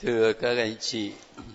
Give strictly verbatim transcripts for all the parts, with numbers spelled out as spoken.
Thưa các anh chị,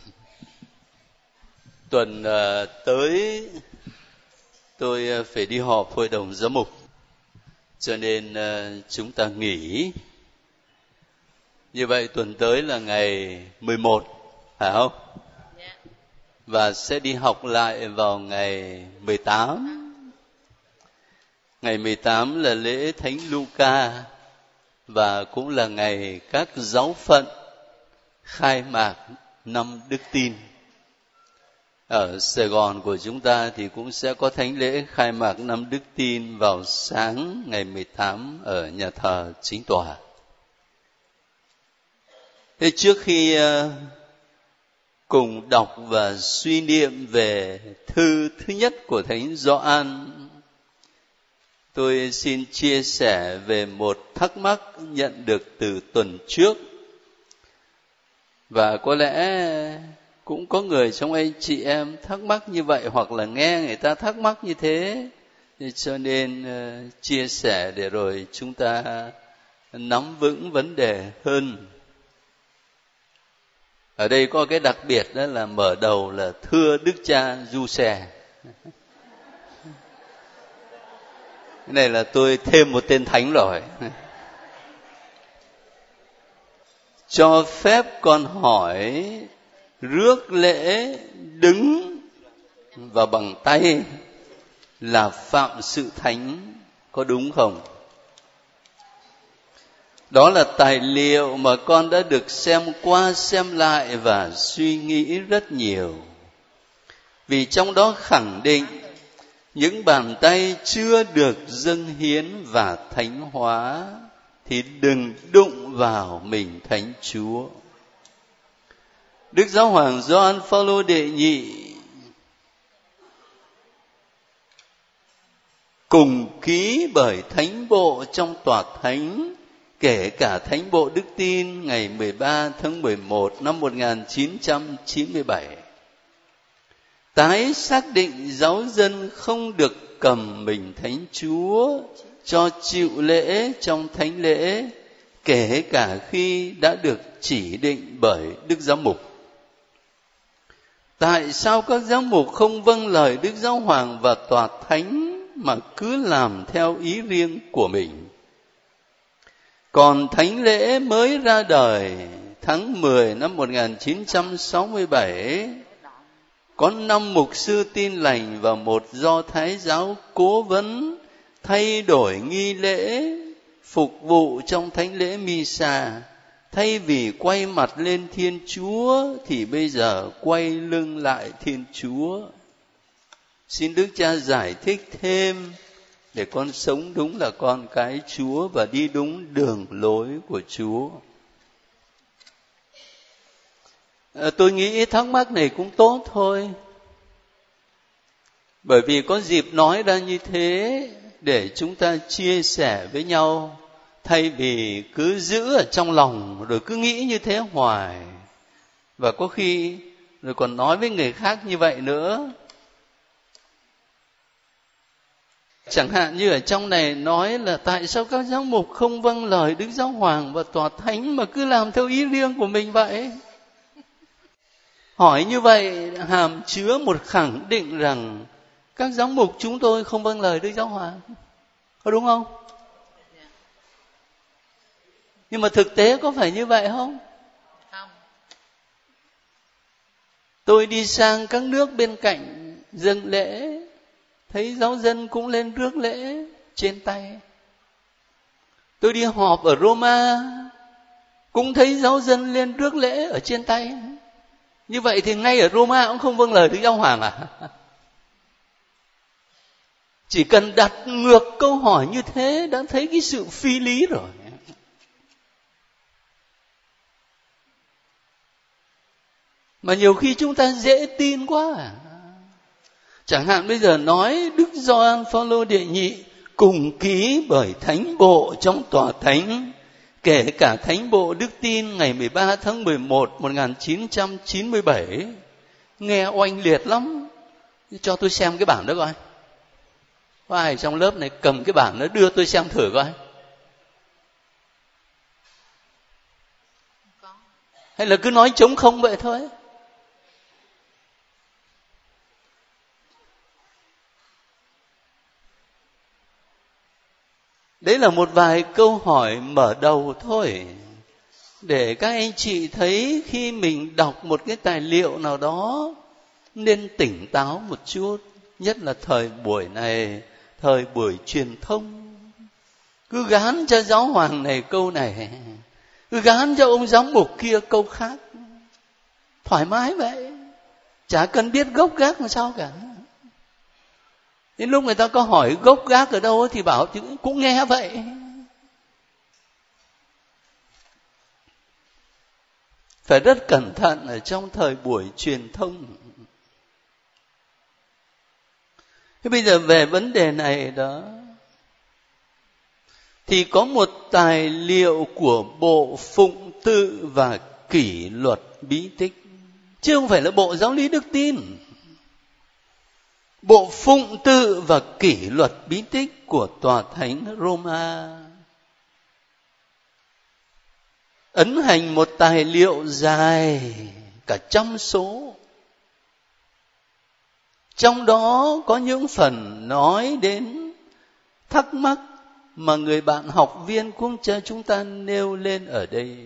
tuần uh, tới tôi phải đi họp hội đồng giám mục, cho nên uh, chúng ta nghỉ. Như vậy tuần tới là ngày mười một, phải không? Yeah. Và sẽ đi học lại vào ngày mười tám. Ngày mười tám là lễ Thánh Luca và cũng là ngày các giáo phận khai mạc năm Đức Tin. Ở Sài Gòn của chúng ta thì cũng sẽ có thánh lễ khai mạc năm Đức Tin vào sáng ngày mười tám ở nhà thờ Chính tòa. Thế trước khi uh, cùng đọc và suy niệm về thư thứ nhất của Thánh Gioan, tôi xin chia sẻ về một thắc mắc nhận được từ tuần trước. Và có lẽ cũng có người trong anh chị em thắc mắc như vậy, hoặc là nghe người ta thắc mắc như thế, cho nên uh, chia sẻ để rồi chúng ta nắm vững vấn đề hơn. Ở đây có cái đặc biệt đó là mở đầu là thưa Đức Cha Giuse. Cái này là tôi thêm một tên thánh rồi. Cho phép con hỏi, rước lễ đứng và bằng tay là phạm sự thánh, có đúng không? Đó là tài liệu mà con đã được xem qua xem lại và suy nghĩ rất nhiều. Vì trong đó khẳng định những bàn tay chưa được dâng hiến và thánh hóa thì đừng đụng vào mình Thánh Chúa. Đức Giáo hoàng Gioan Phaolô đệ nhị cùng ký bởi thánh bộ trong tòa thánh, kể cả thánh bộ Đức Tin ngày mười ba tháng mười một năm một nghìn chín trăm chín mươi bảy, tái xác định giáo dân không được cầm mình Thánh Chúa cho chịu lễ trong thánh lễ, kể cả khi đã được chỉ định bởi Đức Giám mục. Tại sao các giám mục không vâng lời Đức Giáo hoàng và tòa thánh mà cứ làm theo ý riêng của mình? Còn thánh lễ mới ra đời tháng mười năm một nghìn chín trăm sáu mươi bảy, có năm mục sư Tin lành và một Do Thái giáo cố vấn thay đổi nghi lễ phục vụ trong thánh lễ Misa. Thay vì quay mặt lên Thiên Chúa thì bây giờ quay lưng lại Thiên Chúa. Xin Đức Cha giải thích thêm để con sống đúng là con cái Chúa và đi đúng đường lối của Chúa. À, tôi nghĩ thắc mắc này cũng tốt thôi. Bởi vì có dịp nói ra như thế để chúng ta chia sẻ với nhau, thay vì cứ giữ ở trong lòng rồi cứ nghĩ như thế hoài. Và có khi rồi còn nói với người khác như vậy nữa. Chẳng hạn như ở trong này nói là tại sao các giám mục không vâng lời Đức Giáo hoàng và tòa thánh mà cứ làm theo ý riêng của mình vậy? Hỏi như vậy hàm chứa một khẳng định rằng các giám mục chúng tôi không vâng lời Đức Giáo hoàng. Có đúng không? Nhưng mà thực tế có phải như vậy không? Không. Tôi đi sang các nước bên cạnh dâng lễ, thấy giáo dân cũng lên rước lễ trên tay. Tôi đi họp ở Roma, cũng thấy giáo dân lên rước lễ ở trên tay. Như vậy thì ngay ở Roma cũng không vâng lời Đức Giáo hoàng à? Chỉ cần đặt ngược câu hỏi như thế đã thấy cái sự phi lý rồi. Mà nhiều khi chúng ta dễ tin quá à. Chẳng hạn bây giờ nói Đức Gioan Phaolô đệ nhị cùng ký bởi thánh bộ trong tòa thánh, kể cả thánh bộ Đức Tin ngày mười ba tháng mười một một nghìn chín trăm chín mươi bảy. Nghe oanh liệt lắm. Cho tôi xem cái bản đó coi. Có ai trong lớp này cầm cái bản đó đưa tôi xem thử coi. Hay là cứ nói trống không vậy thôi? Đấy là một vài câu hỏi mở đầu thôi, để các anh chị thấy khi mình đọc một cái tài liệu nào đó nên tỉnh táo một chút, nhất là thời buổi này, thời buổi truyền thông. Cứ gán cho giáo hoàng này câu này, cứ gán cho ông giám mục kia câu khác, thoải mái vậy, chả cần biết gốc gác làm sao cả. Đến lúc người ta có hỏi gốc gác ở đâu thì bảo cũng nghe vậy. Phải rất cẩn thận ở trong thời buổi truyền thông. Thế bây giờ về vấn đề này đó, thì có một tài liệu của Bộ Phụng Tự và Kỷ luật Bí tích, chứ không phải là Bộ Giáo lý Đức tin. Bộ Phụng Tự và Kỷ luật Bí tích của Tòa Thánh Roma ấn hành một tài liệu dài cả trăm số. Trong đó có những phần nói đến thắc mắc mà người bạn học viên cũng cho chúng ta nêu lên ở đây.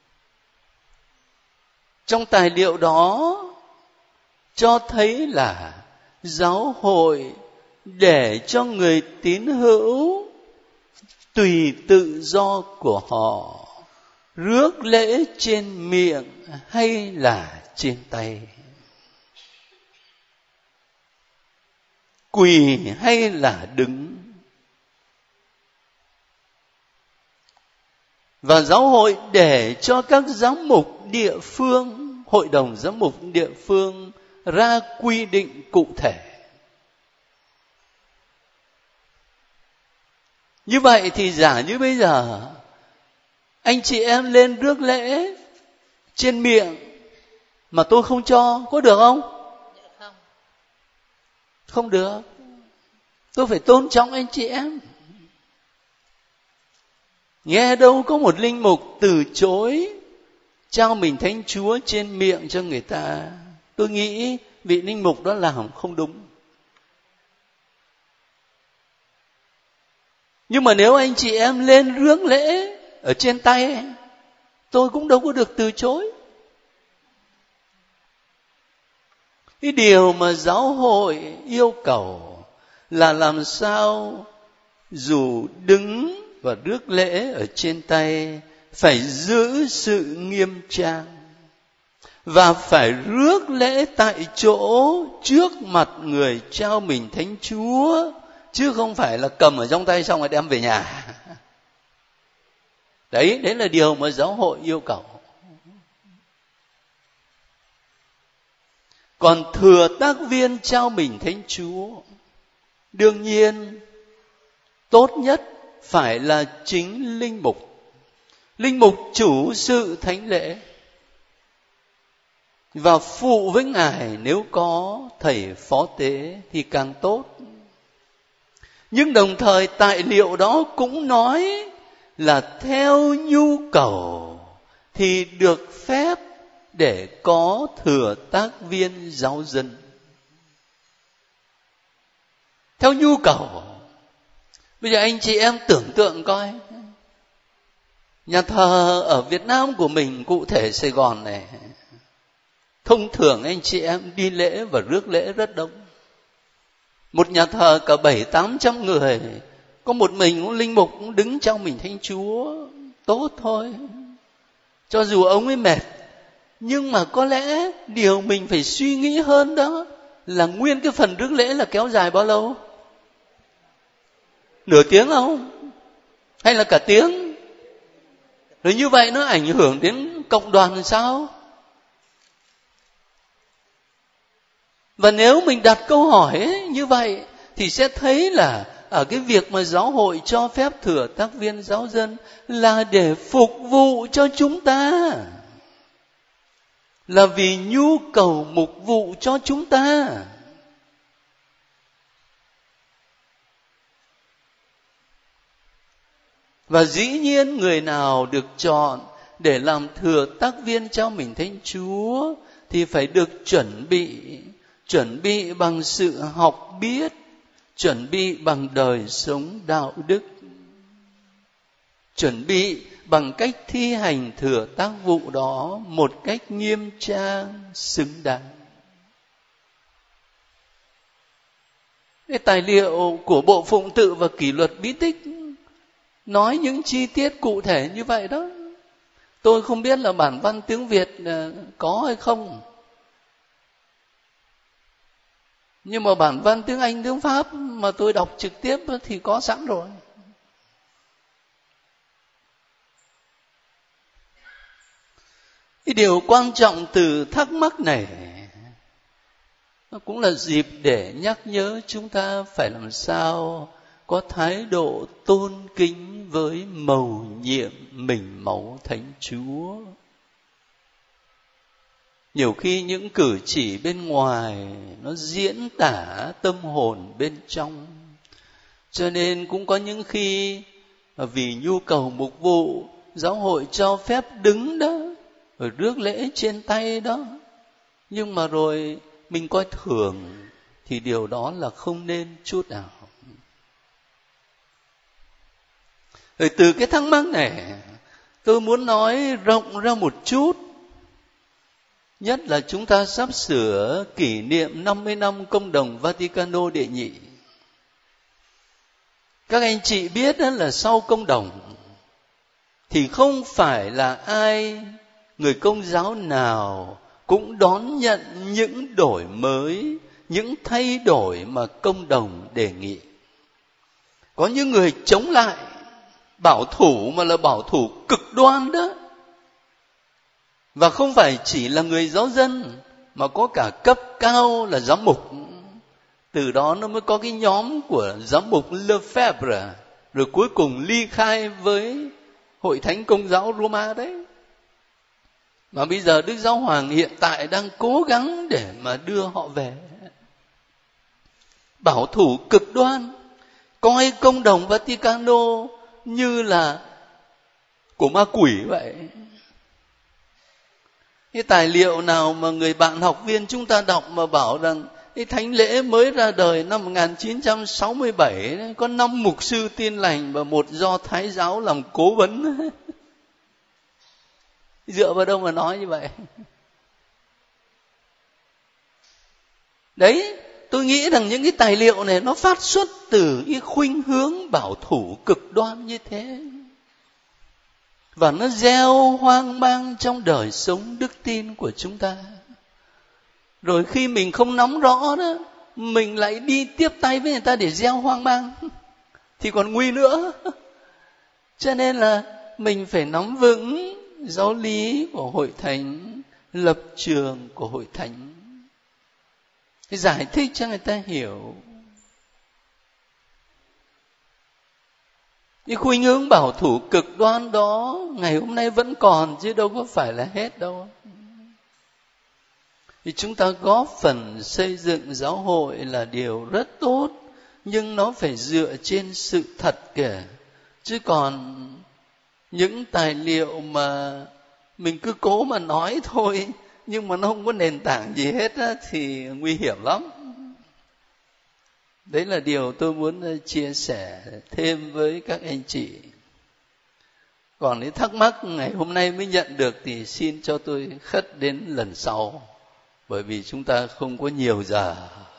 Trong tài liệu đó cho thấy là giáo hội để cho người tín hữu tùy tự do của họ rước lễ trên miệng hay là trên tay, quỳ hay là đứng. Và giáo hội để cho các giám mục địa phương, hội đồng giám mục địa phương ra quy định cụ thể. Như vậy thì giả như bây giờ anh chị em lên rước lễ trên miệng mà tôi không cho, có được không? Không. Không được. Tôi phải tôn trọng anh chị em. Nghe đâu có một linh mục từ chối trao mình Thánh Chúa trên miệng cho người ta. Tôi nghĩ vị linh mục đó làm không đúng. Nhưng mà nếu anh chị em lên rước lễ ở trên tay, tôi cũng đâu có được từ chối. Cái điều mà giáo hội yêu cầu là làm sao dù đứng và rước lễ ở trên tay phải giữ sự nghiêm trang, và phải rước lễ tại chỗ trước mặt người trao mình Thánh Chúa, chứ không phải là cầm ở trong tay xong rồi đem về nhà. Đấy, đấy là điều mà giáo hội yêu cầu. Còn thừa tác viên trao mình Thánh Chúa, đương nhiên tốt nhất phải là chính linh mục. Linh mục chủ sự thánh lễ, và phụ với ngài nếu có thầy phó tế thì càng tốt. Nhưng đồng thời tài liệu đó cũng nói là theo nhu cầu thì được phép để có thừa tác viên giáo dân. Theo nhu cầu. Bây giờ anh chị em tưởng tượng coi, nhà thờ ở Việt Nam của mình, cụ thể Sài Gòn này, thông thường anh chị em đi lễ và rước lễ rất đông. Một nhà thờ cả bảy tám trăm người, có một mình cũng linh mục cũng đứng trong mình Thánh Chúa, tốt thôi. Cho dù ông ấy mệt, nhưng mà có lẽ điều mình phải suy nghĩ hơn đó là nguyên cái phần rước lễ là kéo dài bao lâu? Nửa tiếng không? Hay là cả tiếng? Rồi như vậy nó ảnh hưởng đến cộng đoàn làm sao? Và nếu mình đặt câu hỏi ấy, như vậy thì sẽ thấy là ở cái việc mà giáo hội cho phép thừa tác viên giáo dân là để phục vụ cho chúng ta, là vì nhu cầu mục vụ cho chúng ta. Và dĩ nhiên người nào được chọn để làm thừa tác viên cho mình Thánh Chúa thì phải được chuẩn bị, chuẩn bị bằng sự học biết, chuẩn bị bằng đời sống đạo đức, chuẩn bị bằng cách thi hành thừa tác vụ đó một cách nghiêm trang, xứng đáng. Cái tài liệu của Bộ Phụng Tự và Kỷ luật Bí tích nói những chi tiết cụ thể như vậy đó. Tôi không biết là bản văn tiếng Việt có hay không, nhưng mà bản văn tiếng Anh, tiếng Pháp mà tôi đọc trực tiếp thì có sẵn rồi. Cái điều quan trọng từ thắc mắc này nó cũng là dịp để nhắc nhớ chúng ta phải làm sao có thái độ tôn kính với mầu nhiệm mình máu Thánh Chúa. Nhiều khi những cử chỉ bên ngoài nó diễn tả tâm hồn bên trong, cho nên cũng có những khi vì nhu cầu mục vụ giáo hội cho phép đứng đó rồi rước lễ trên tay đó, nhưng mà rồi mình coi thường thì điều đó là không nên chút nào. Rồi từ cái thắc mắc này tôi muốn nói rộng ra một chút, nhất là chúng ta sắp sửa kỷ niệm năm mươi năm Công đồng Vaticano đệ nhị. Các anh chị biết đó là sau Công đồng thì không phải là ai, người Công giáo nào cũng đón nhận những đổi mới, những thay đổi mà Công đồng đề nghị. Có những người chống lại, bảo thủ mà là bảo thủ cực đoan đó. Và không phải chỉ là người giáo dân mà có cả cấp cao là giám mục. Từ đó nó mới có cái nhóm của giám mục Lefebvre, rồi cuối cùng ly khai với Hội Thánh Công giáo Roma đấy. Mà bây giờ Đức Giáo Hoàng hiện tại đang cố gắng để mà đưa họ về. Bảo thủ cực đoan, coi Công đồng Vaticano như là của ma quỷ vậy. Cái tài liệu nào mà người bạn học viên chúng ta đọc mà bảo rằng cái thánh lễ mới ra đời năm một nghìn chín trăm sáu mươi bảy có năm mục sư Tin lành và một do Thái giáo làm cố vấn. Dựa vào đâu mà nói như vậy? Đấy, tôi nghĩ rằng những cái tài liệu này nó phát xuất từ cái khuynh hướng bảo thủ cực đoan như thế. Và nó gieo hoang mang trong đời sống đức tin của chúng ta. Rồi khi mình không nắm rõ đó, mình lại đi tiếp tay với người ta để gieo hoang mang, thì còn nguy nữa. Cho nên là mình phải nắm vững giáo lý của Hội Thánh, lập trường của Hội Thánh, giải thích cho người ta hiểu. Cái khuynh hướng bảo thủ cực đoan đó ngày hôm nay vẫn còn chứ đâu có phải là hết đâu. Thì chúng ta góp phần xây dựng giáo hội là điều rất tốt, nhưng nó phải dựa trên sự thật kìa. Chứ còn những tài liệu mà mình cứ cố mà nói thôi, nhưng mà nó không có nền tảng gì hết á, thì nguy hiểm lắm. Đấy là điều tôi muốn chia sẻ thêm với các anh chị. Còn nếu thắc mắc ngày hôm nay mới nhận được thì xin cho tôi khất đến lần sau, bởi vì chúng ta không có nhiều giờ.